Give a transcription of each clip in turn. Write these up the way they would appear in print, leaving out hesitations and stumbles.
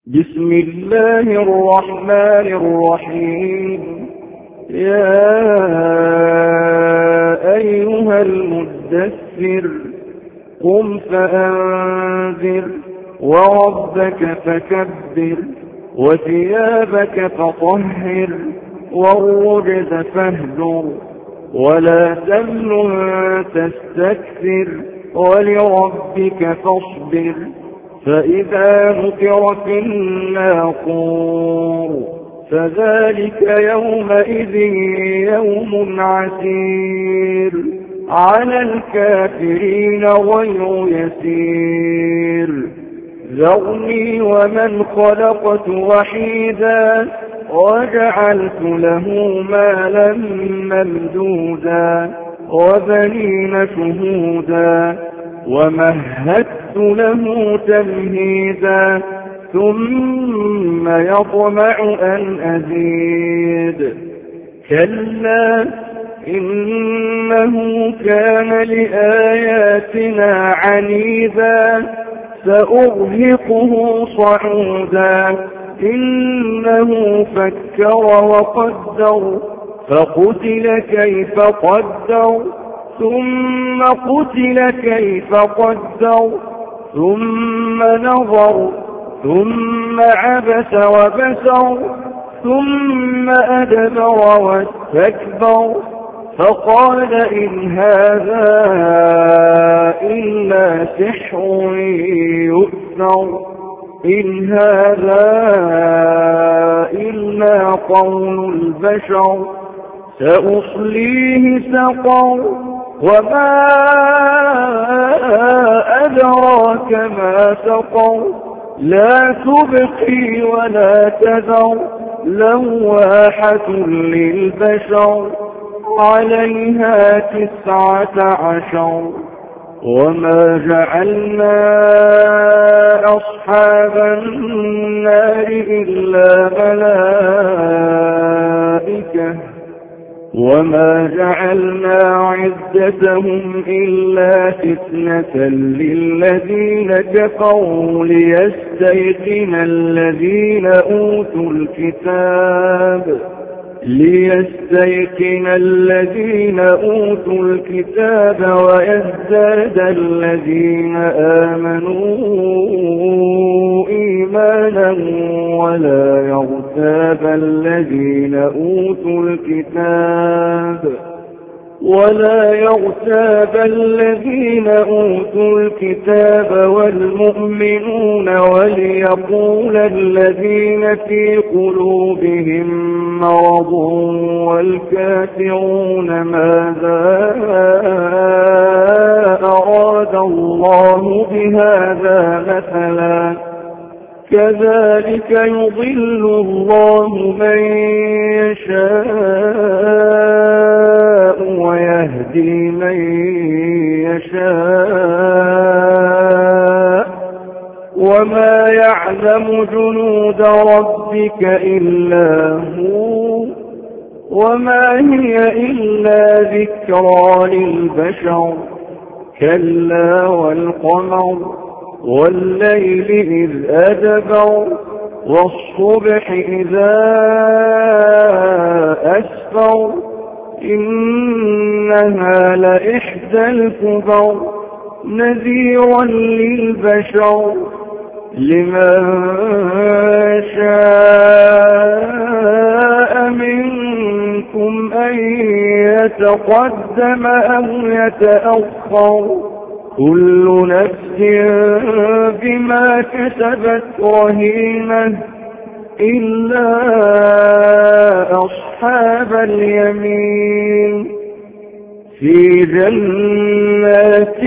بسم الله الرحمن الرحيم. يا أيها المدثر قم فأنذر وربك فكبر وثيابك فطهر والرجز فاهجر ولا تمنن تستكثر ولربك فاصبر فإذا نقر في الناقور فذلك يومئذ يوم عسير على الكافرين غير يسير. ذرني ومن خلقت وحيدا وجعلت له مالا ممدودا وبنين شهودا ومهدت له تمهيدا ثم يطمع أن أزيد. كلا إنه كان لآياتنا عنيدا سأرهقه صعودا إنه فكر وقدر فقتل كيف قدر ثم قتل كيف قدر ثم نظر ثم عبس وبسر ثم أدبر واستكبر فقال إن هذا إلا سحر يؤثر إن هذا إلا قول البشر سأصليه سقر وما أدراك ما سقر لا تبقي ولا تذر لواحة للبشر عليها 19. وما جعلنا أصحاب النار إلا ملائكة وما جعلنا عدتهم إلا فتنة للذين كفروا ليستيقن الذين أوتوا الكتاب ويزداد الذين آمنوا إيمانا ولا يرتاب الذين أوتوا الكتاب والمؤمنون وليقول الذين في قلوبهم مرض والكافرون ماذا أراد الله بهذا مثلا كذلك يضل الله من يشاء ويهدي من يشاء وما يعلم جنود ربك إلا هو وما هي إلا ذكرى للبشر. كلا والقمر والليل إذ أدبر والصبح إذا أسفر إنها لإحدى الكبر نذيرا للبشر لمن شاء منكم أن يتقدم أو يتأخر كل نفس بما كسبت رهينة إلا أصحاب اليمين في جنات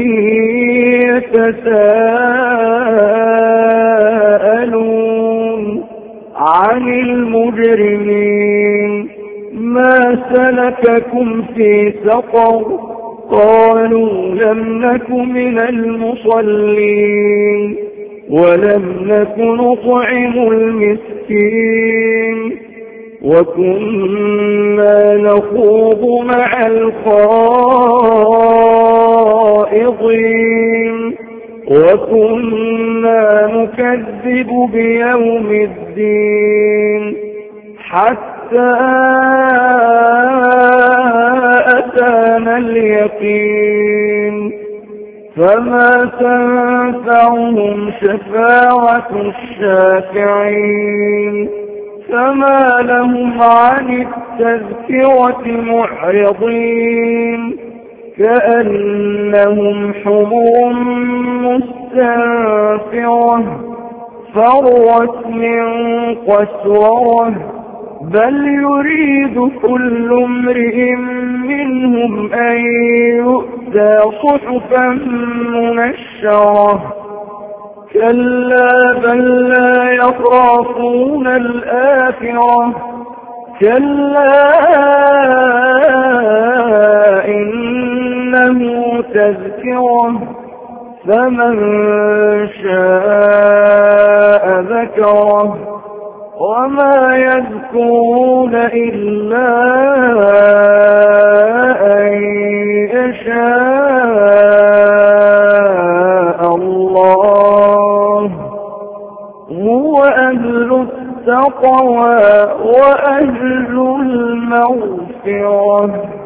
يتساءلون عن المجرمين ما سلككم في سقر قالوا لم نك من المصلين ولم نك نطعم المسكين وكنا نخوض مع الخائضين وكنا نكذب بيوم الدين حتى أتانا اليقين فما تنفعهم شفاعة الشافعين فما لهم عن التذكرة معرضين كأنهم حمر مستنفرة فرت من قسورة بل يريد كل امرئ منهم أن يؤتى صحفا منشرة كلا بل لا يخافون الآخرة كلا إنه تذكرة فمن شاء ذكره وما يذكرون إلا أن يشاء الله هو أهل التقوى وأهل المغفرة